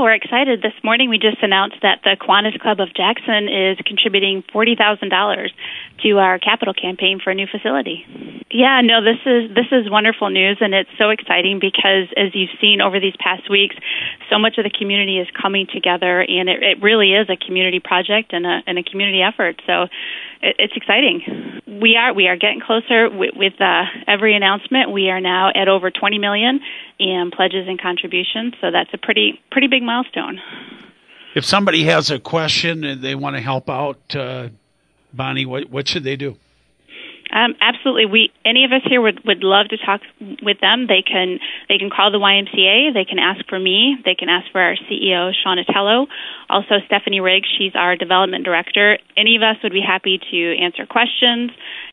we're excited. This morning we just announced that the Kiwanis Club of Jackson is contributing $40,000 to our capital campaign for a new facility. Yeah, no, this is wonderful news, and it's so exciting because, as you've seen over these past weeks, so much of the community is coming together, and it really is a community project and a community effort. So it's exciting. We are getting closer with every announcement. We are now at over $20 million in pledges and contributions, so that's a pretty big milestone. If somebody has a question and they want to help out, Bonnie, what should they do? Absolutely. Any of us here would love to talk with them. They can call the YMCA. They can ask for me. They can ask for our CEO, Sean Atello. Also, Stephanie Riggs, she's our development director. Any of us would be happy to answer questions.